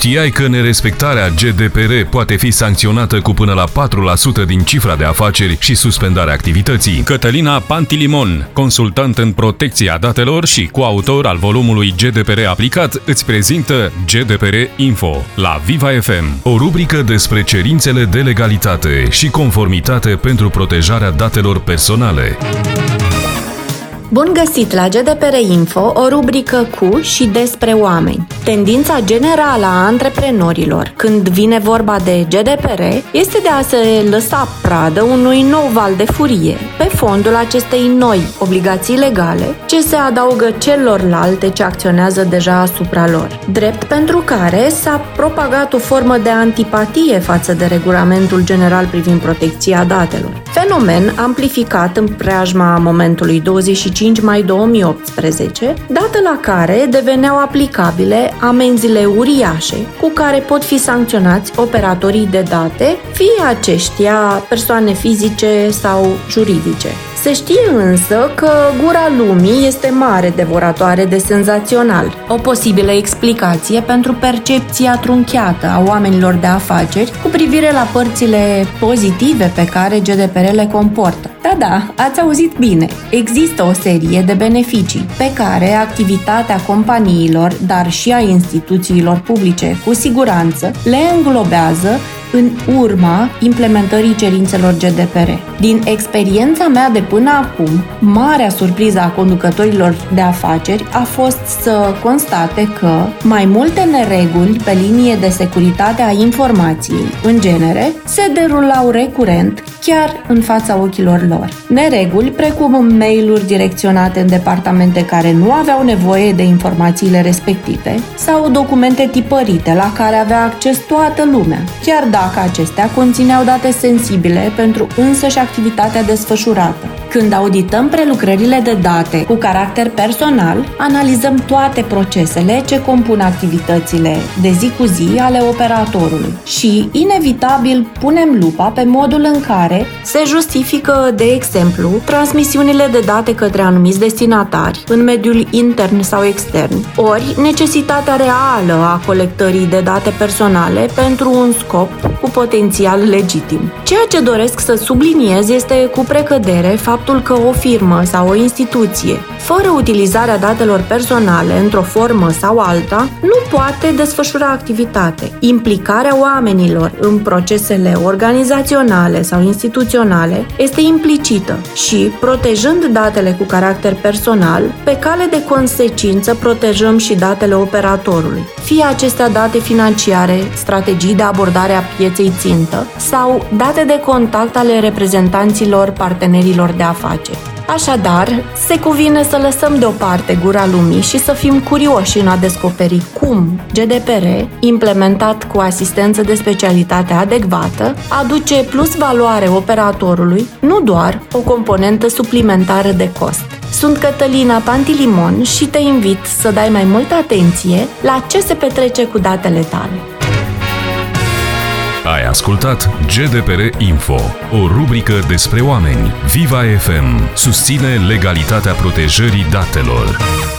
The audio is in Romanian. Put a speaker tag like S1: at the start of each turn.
S1: Știai că nerespectarea GDPR poate fi sancționată cu până la 4% din cifra de afaceri și suspendarea activității?
S2: Cătălina Pantilimon, consultant în protecția datelor și coautor al volumului GDPR aplicat, îți prezintă GDPR Info la Viva FM, o rubrică despre cerințele de legalitate și conformitate pentru protejarea datelor personale.
S3: Bun găsit la GDPR Info, o rubrică cu și despre oameni. Tendința generală a antreprenorilor când vine vorba de GDPR este de a se lăsa pradă unui nou val de furie pe fondul acestei noi obligații legale ce se adaugă celorlalte ce acționează deja asupra lor. Drept pentru care s-a propagat o formă de antipatie față de Regulamentul General privind protecția datelor. Fenomen amplificat în preajma momentului 25 mai 2018, dată la care deveneau aplicabile amenziile uriașe cu care pot fi sancționați operatorii de date, fie aceștia persoane fizice sau juridice. Se știe însă că gura lumii este mare devoratoare de senzațional, o posibilă explicație pentru percepția trunchiată a oamenilor de afaceri cu privire la părțile pozitive pe care GDPR le comportă. Da, ați auzit bine, există o serie de beneficii pe care activitatea companiilor, dar și a instituțiilor publice, cu siguranță, le înglobează în urma implementării cerințelor GDPR. Din experiența mea de până acum, marea surpriză a conducătorilor de afaceri a fost să constate că mai multe nereguli pe linie de securitate a informației, în genere, se derulau recurent chiar în fața ochilor lor. Nereguli precum mail-uri direcționate în departamente care nu aveau nevoie de informațiile respective sau documente tipărite la care avea acces toată lumea, chiar dacă acestea conțineau date sensibile pentru însăși activitatea desfășurată. Când audităm prelucrările de date cu caracter personal, analizăm toate procesele ce compun activitățile de zi cu zi ale operatorului și, inevitabil, punem lupa pe modul în care se justifică, de exemplu, transmisiunile de date către anumiți destinatari în mediul intern sau extern, ori necesitatea reală a colectării de date personale pentru un scop cu potențial legitim. Ceea ce doresc să subliniez este cu precădere faptul că o firmă sau o instituție, fără utilizarea datelor personale într-o formă sau alta, nu poate desfășura activitate. Implicarea oamenilor în procesele organizaționale sau instituționale este implicită și, protejând datele cu caracter personal, pe cale de consecință protejăm și datele operatorului, fie acestea date financiare, strategii de abordare a pieței țintă sau date de contact ale reprezentanților partenerilor de afaceri. Așadar, se cuvine să lăsăm deoparte gura lumii și să fim curioși în a descoperi cum GDPR, implementat cu asistență de specialitate adecvată, aduce plus valoare operatorului, nu doar o componentă suplimentară de cost. Sunt Cătălina Pantilimon și te invit să dai mai multă atenție la ce se petrece cu datele tale.
S1: Ai ascultat GDPR Info, o rubrică despre oameni. Viva FM susține legalitatea protejării datelor.